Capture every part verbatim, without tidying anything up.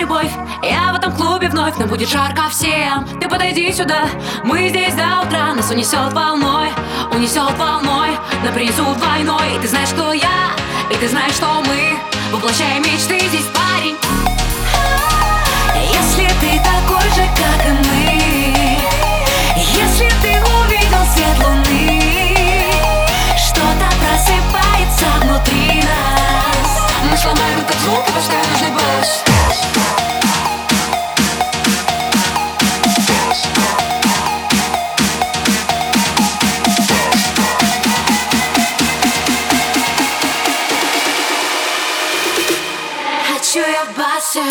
любовь. Я в этом клубе вновь, нам будет жарко всем. Ты подойди сюда, мы здесь до утра. Нас унесет волной, унесет волной, на призу двойной. И ты знаешь, кто я, и ты знаешь, что мы воплощаем мечты здесь, парень. Если ты такой же, как и мы, если ты увидел свет луны, что-то просыпается внутри нас. Мы сломаем этот звук и поставим нужный бас. Хочу я в басе.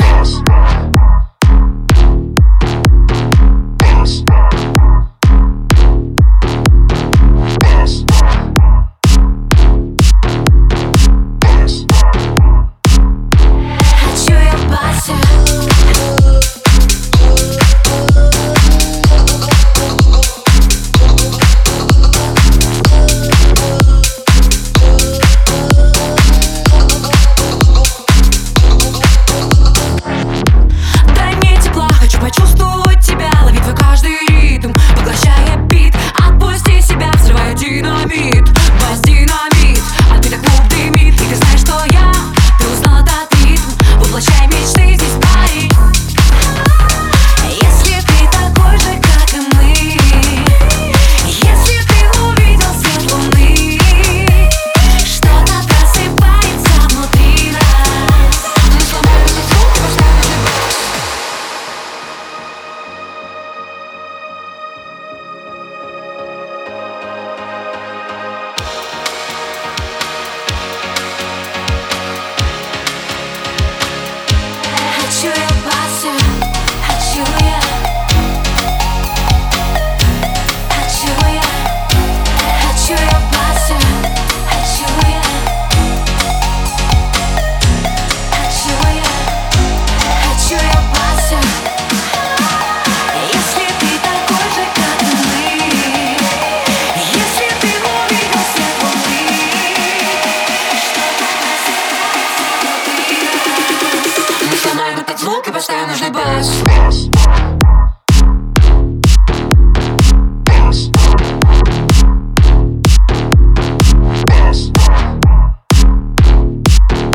Звук и поставим нужный бас.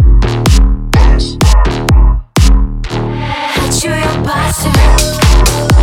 Хочу я в басе.